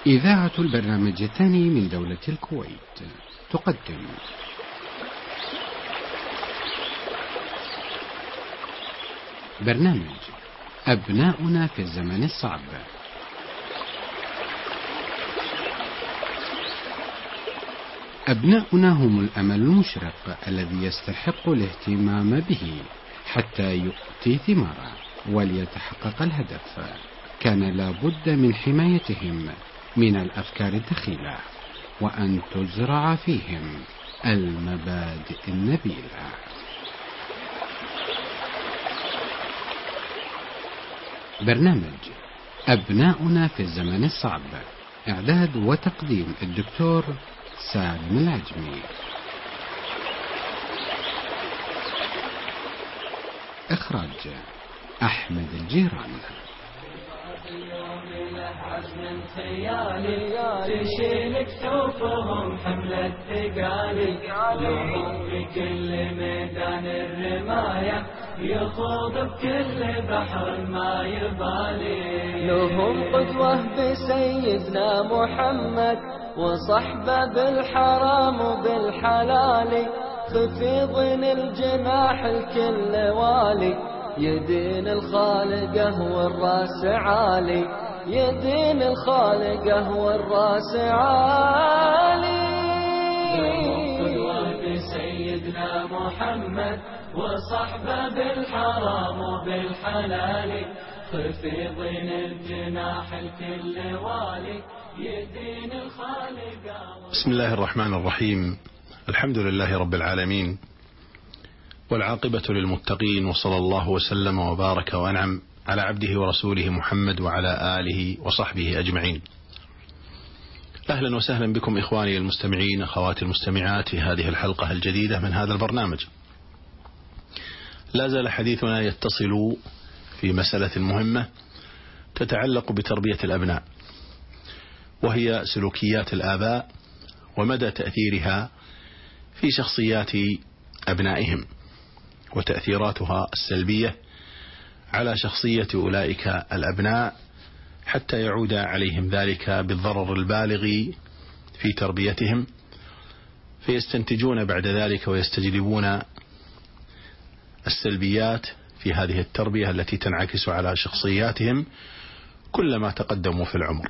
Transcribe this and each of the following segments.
إذاعة البرنامج الثاني من دولة الكويت تقدم برنامج أبناؤنا في الزمن الصعب. أبناؤنا هم الأمل المشرق الذي يستحق الاهتمام به حتى يؤتي ثماره وليتحقق الهدف. كان لا بد من حمايتهم من الأفكار الدخيلة وأن تزرع فيهم المبادئ النبيلة. برنامج أبناؤنا في الزمن الصعب، إعداد وتقديم الدكتور سالم العجمي، إخراج أحمد الجيران. عزم خيالي تشيل كتوفهم حملة ثقالي، لهم في كل ميدان الرماية يخوض بكل بحر ما يبالي. لهم قدوة بسيدنا محمد وصحبه بالحرام وبالحلال، خفيض الجناح الكل والي، يدين الخالقه والراس عالي، يدين الخالقه والراس عالي. قدوة بسيدنا محمد وصحبه بالحرام وبالحلال، خفيضين الجناح الكل والي، يدين الخالقه. بسم الله الرحمن الرحيم. الحمد لله رب العالمين، والعاقبة للمتقين، وصلى الله وسلم وبارك وأنعم على عبده ورسوله محمد وعلى آله وصحبه أجمعين. أهلا وسهلا بكم إخواني المستمعين، أخواتي المستمعات، في هذه الحلقة الجديدة من هذا البرنامج. لا زال حديثنا يتصل في مسألة مهمة تتعلق بتربية الأبناء، وهي سلوكيات الآباء ومدى تأثيرها في شخصيات أبنائهم وتأثيراتها السلبية على شخصية أولئك الأبناء، حتى يعود عليهم ذلك بالضرر البالغ في تربيتهم، فيستنتجون بعد ذلك ويستجلبون السلبيات في هذه التربية التي تنعكس على شخصياتهم كلما تقدموا في العمر.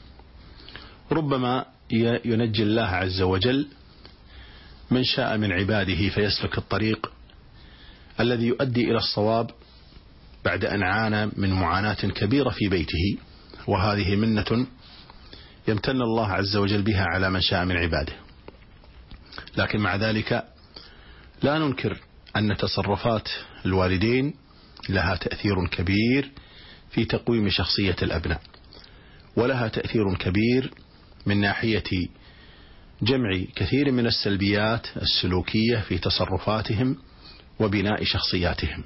ربما ينجي الله عز وجل من شاء من عباده فيسلك الطريق الذي يؤدي إلى الصواب بعد أن عانى من معاناة كبيرة في بيته، وهذه منة يمتن الله عز وجل بها على من شاء من عباده. لكن مع ذلك لا ننكر أن تصرفات الوالدين لها تأثير كبير في تقويم شخصية الأبناء، ولها تأثير كبير من ناحية جمع كثير من السلبيات السلوكية في تصرفاتهم وبناء شخصياتهم.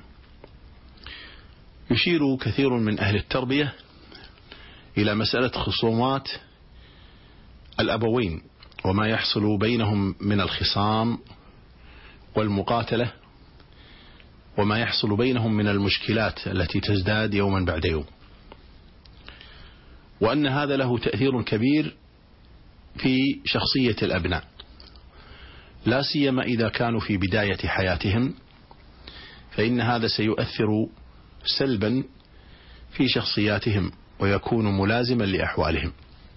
يشير كثير من أهل التربية إلى مسألة خصومات الأبوين وما يحصل بينهم من الخصام والمقاتلة، وما يحصل بينهم من المشكلات التي تزداد يوما بعد يوم، وأن هذا له تأثير كبير في شخصية الأبناء، لا سيما إذا كانوا في بداية حياتهم، فإن هذا سيؤثر سلبا في شخصياتهم ويكون ملازما لأحوالهم.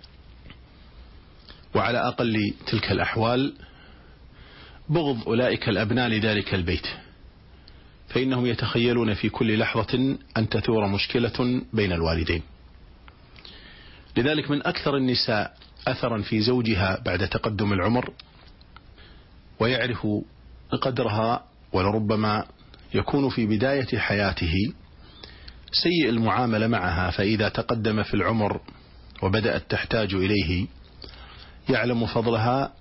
وعلى أقل تلك الأحوال بغض أولئك الأبناء لذلك البيت، فإنهم يتخيلون في كل لحظة أن تثور مشكلة بين الوالدين. لذلك من أكثر النساء أثرا في زوجها بعد تقدم العمر ويعرف قدرها، ولربما يكون في بداية حياته سيء المعاملة معها، فإذا تقدم في العمر وبدأت تحتاج إليه يعلم فضلها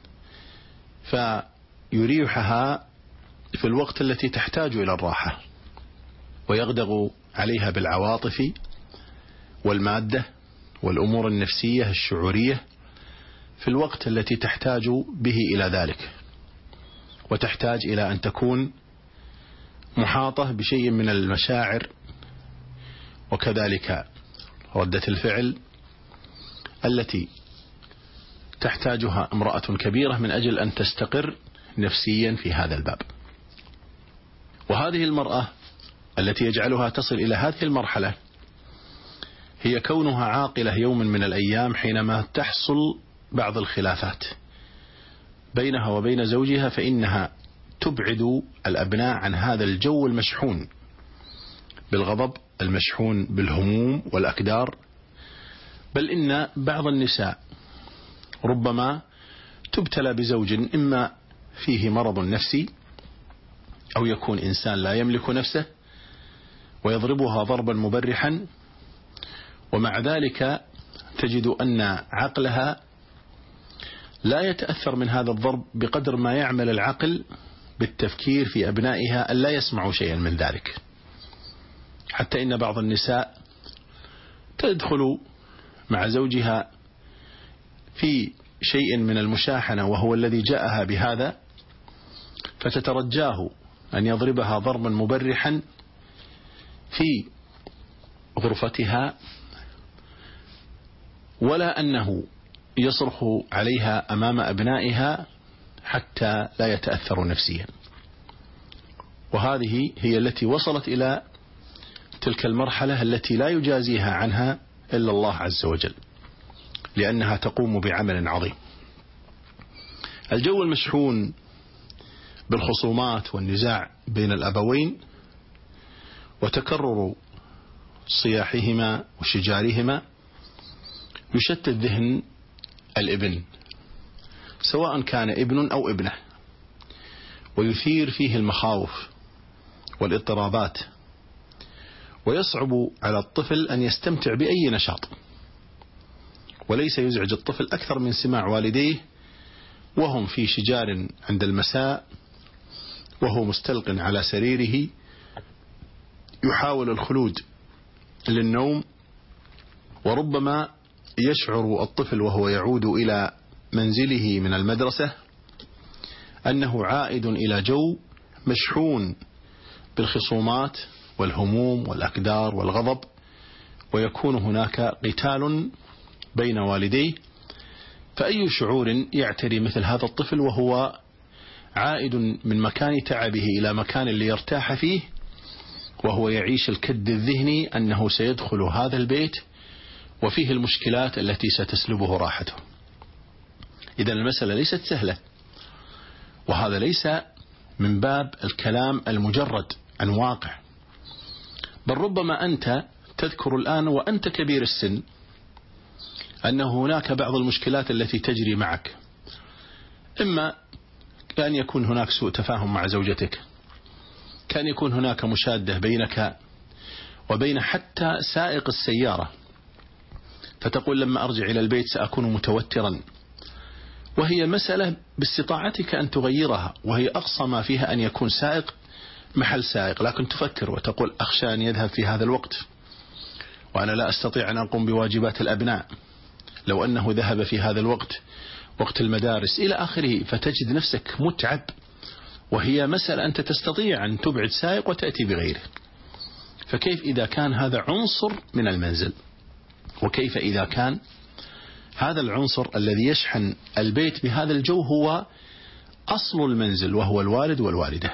فيريحها في الوقت التي تحتاج إلى الراحة، ويغدغ عليها بالعواطف والمادة والأمور النفسية الشعورية في الوقت التي تحتاج به إلى ذلك، وتحتاج إلى أن تكون محاطة بشيء من المشاعر وكذلك ردة الفعل التي تحتاجها امرأة كبيرة من أجل أن تستقر نفسيا في هذا الباب. وهذه المرأة التي يجعلها تصل إلى هذه المرحلة هي كونها عاقلة يوم من الأيام حينما تحصل بعض الخلافات بينها وبين زوجها، فإنها تبعد الأبناء عن هذا الجو المشحون بالغضب، المشحون بالهموم والأكدار. بل إن بعض النساء ربما تبتلى بزوج إما فيه مرض نفسي أو يكون إنسان لا يملك نفسه ويضربها ضربا مبرحا، ومع ذلك تجد أن عقلها لا يتأثر من هذا الضرب بقدر ما يعمل العقل بالتفكير في أبنائها أن لا يسمعوا شيئا من ذلك. حتى إن بعض النساء تدخل مع زوجها في شيء من المشاحنة وهو الذي جاءها بهذا، فتترجاه أن يضربها ضربا مبرحا في غرفتها، ولا أنه يصرخ عليها أمام أبنائها حتى لا يتأثر نفسيا. وهذه هي التي وصلت إلى تلك المرحلة التي لا يجازيها عنها إلا الله عز وجل، لأنها تقوم بعمل عظيم. الجو المشحون بالخصومات والنزاع بين الأبوين وتكرر صياحهما وشجارهما يشتت ذهن الابن، سواء كان ابن أو ابنة، ويثير فيه المخاوف والاضطرابات، ويصعب على الطفل أن يستمتع بأي نشاط، وليس يزعج الطفل أكثر من سماع والديه وهم في شجار عند المساء وهو مستلق على سريره يحاول الخلود للنوم. وربما يشعر الطفل وهو يعود إلى منزله من المدرسة أنه عائد إلى جو مشحون بالخصومات والهموم والأكدار والغضب، ويكون هناك قتال بين والديه. فأي شعور يعتري مثل هذا الطفل وهو عائد من مكان تعبه إلى مكان ليرتاح فيه، وهو يعيش الكد الذهني أنه سيدخل هذا البيت وفيه المشكلات التي ستسلبه راحته. إذن المسألة ليست سهلة، وهذا ليس من باب الكلام المجرد عن واقع، بل ربما أنت تذكر الآن وأنت كبير السن أن هناك بعض المشكلات التي تجري معك، إما كان يكون هناك سوء تفاهم مع زوجتك، كان يكون هناك مشادة بينك وبين حتى سائق السيارة، فتقول لما أرجع إلى البيت سأكون متوترا، وهي مسألة باستطاعتك أن تغيرها، وهي أقصى ما فيها أن يكون سائق محل سائق، لكن تفكر وتقول أخشى أن يذهب في هذا الوقت وأنا لا أستطيع أن أقوم بواجبات الأبناء لو أنه ذهب في هذا الوقت، وقت المدارس إلى آخره، فتجد نفسك متعب، وهي مسألة أنت تستطيع أن تبعد سائق وتأتي بغيره. فكيف إذا كان هذا عنصر من المنزل؟ وكيف إذا كان هذا العنصر الذي يشحن البيت بهذا الجو هو أصل المنزل وهو الوالد والوالدة؟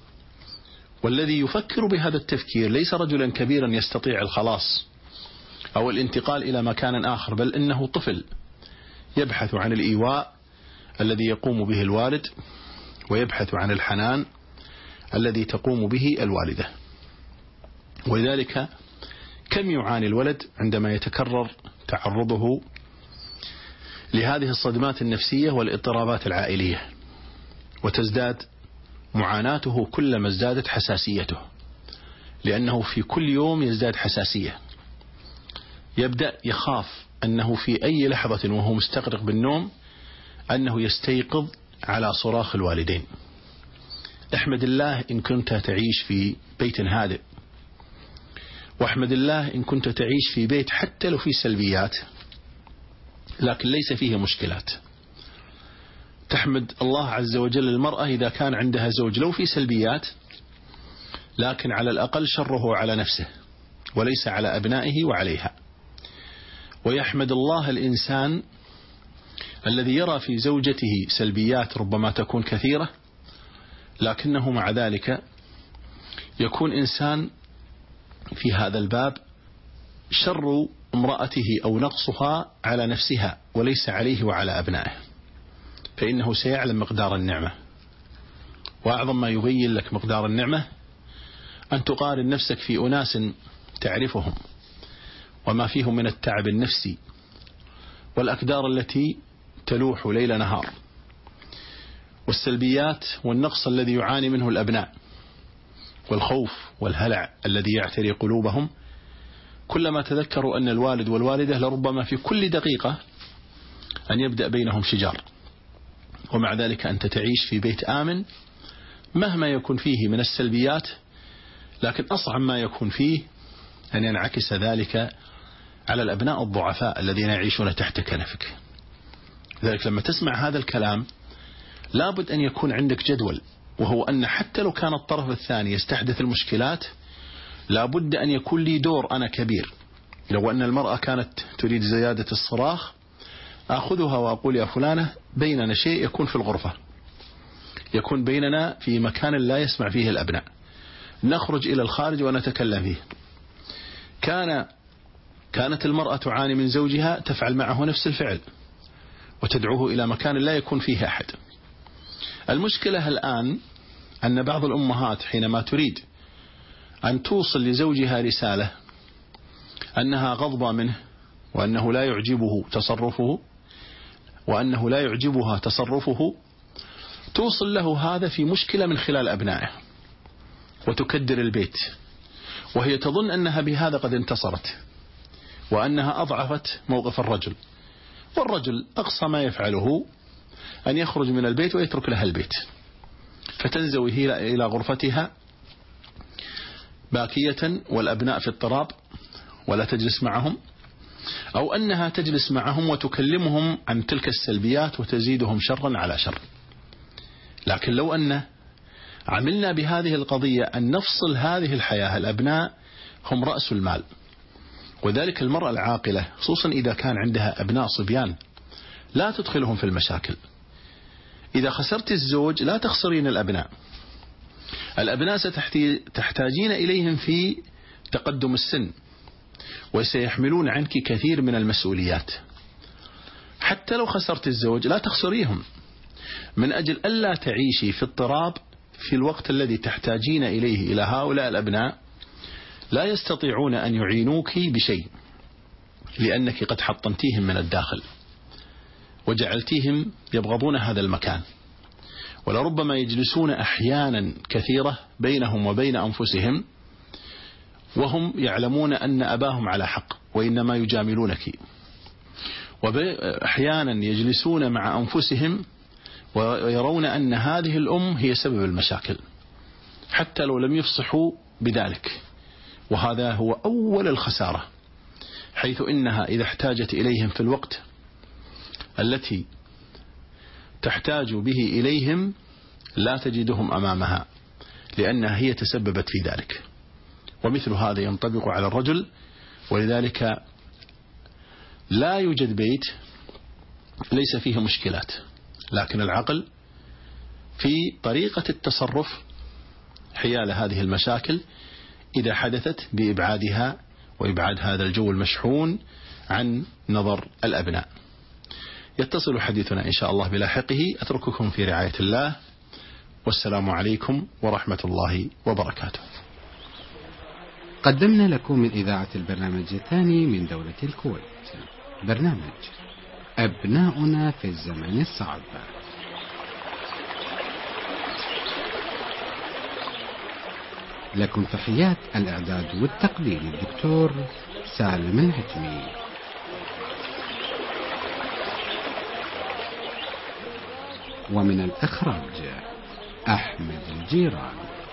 والذي يفكر بهذا التفكير ليس رجلا كبيرا يستطيع الخلاص أو الانتقال إلى مكان آخر، بل إنه طفل يبحث عن الإيواء الذي يقوم به الوالد، ويبحث عن الحنان الذي تقوم به الوالدة. ولذلك كم يعاني الولد عندما يتكرر تعرضه لهذه الصدمات النفسية والاضطرابات العائلية، وتزداد معاناته كلما ازدادت حساسيته، لأنه في كل يوم يزداد حساسية، يبدأ يخاف أنه في أي لحظة وهو مستغرق بالنوم أنه يستيقظ على صراخ الوالدين. احمد الله إن كنت تعيش في بيت هادئ، واحمد الله إن كنت تعيش في بيت حتى لو فيه سلبيات لكن ليس فيه مشكلات. تحمد الله عز وجل المرأة إذا كان عندها زوج لو في سلبيات، لكن على الأقل شره على نفسه وليس على أبنائه وعليها. ويحمد الله الإنسان الذي يرى في زوجته سلبيات ربما تكون كثيرة، لكنه مع ذلك يكون إنسان في هذا الباب شر امرأته أو نقصها على نفسها وليس عليه وعلى أبنائه، فإنه سيعلم مقدار النعمة. وأعظم ما يبين لك مقدار النعمة أن تقارن نفسك في أناس تعرفهم وما فيهم من التعب النفسي والأكدار التي تلوح ليل نهار والسلبيات والنقص الذي يعاني منه الأبناء والخوف والهلع الذي يعتري قلوبهم كلما تذكروا أن الوالد والوالدة لربما في كل دقيقة أن يبدأ بينهم شجار، ومع ذلك أنت تعيش في بيت آمن مهما يكون فيه من السلبيات، لكن أصعب ما يكون فيه أن ينعكس ذلك على الأبناء الضعفاء الذين يعيشون تحت كنفك. لذلك لما تسمع هذا الكلام لابد أن يكون عندك جدول، وهو أن حتى لو كان الطرف الثاني يستحدث المشكلات لابد أن يكون لي دور أنا كبير. لو أن المرأة كانت تريد زيادة الصراخ أخذها وأقول يا فلانة بيننا شيء يكون في الغرفة، يكون بيننا في مكان لا يسمع فيه الأبناء، نخرج إلى الخارج ونتكلم فيه. كانت المرأة تعاني من زوجها تفعل معه نفس الفعل وتدعوه إلى مكان لا يكون فيه أحد. المشكلة الآن أن بعض الأمهات حينما تريد أن توصل لزوجها رسالة أنها غضبة منه وأنه لا يعجبه تصرفه وأنه لا يعجبها تصرفه، توصل له هذا في مشكلة من خلال أبنائه وتكدر البيت، وهي تظن أنها بهذا قد انتصرت وأنها أضعفت موقف الرجل، والرجل أقصى ما يفعله أن يخرج من البيت ويترك لها البيت، فتنزوي هي إلى غرفتها باكية والأبناء في اضطراب ولا تجلس معهم، أو أنها تجلس معهم وتكلمهم عن تلك السلبيات وتزيدهم شرا على شر. لكن لو أن عملنا بهذه القضية أن نفصل هذه الحياة، الأبناء هم رأس المال، وذلك المرأة العاقلة خصوصا إذا كان عندها أبناء صبيان لا تدخلهم في المشاكل. إذا خسرت الزوج لا تخسرين الأبناء. الأبناء ستحتاجين إليهم في تقدم السن وسيحملون عنك كثير من المسؤوليات. حتى لو خسرت الزوج لا تخسريهم، من أجل ألا تعيشي في اضطراب في الوقت الذي تحتاجين إليه إلى هؤلاء الأبناء لا يستطيعون أن يعينوك بشيء، لأنك قد حطمتيهم من الداخل وجعلتيهم يبغضون هذا المكان، ولربما يجلسون أحيانا كثيرة بينهم وبين أنفسهم وهم يعلمون أن أباهم على حق وإنما يجاملونك، وأحيانا يجلسون مع أنفسهم ويرون أن هذه الأم هي سبب المشاكل حتى لو لم يفصحوا بذلك، وهذا هو أول الخسارة، حيث إنها إذا احتاجت إليهم في الوقت التي تحتاج به إليهم لا تجدهم أمامها، لأنها هي تسببت في ذلك. ومثل هذا ينطبق على الرجل، ولذلك لا يوجد بيت ليس فيه مشكلات، لكن العقل في طريقة التصرف حيال هذه المشاكل إذا حدثت بإبعادها وإبعاد هذا الجو المشحون عن نظر الأبناء. يتصل حديثنا إن شاء الله بلاحقه. أترككم في رعاية الله، والسلام عليكم ورحمة الله وبركاته. قدمنا لكم من إذاعة البرنامج الثاني من دولة الكويت برنامج أبناؤنا في الزمن الصعب. لكم تحيات الإعداد والتقديم الدكتور سالم العتمي. ومن الإخراج أحمد الجيران.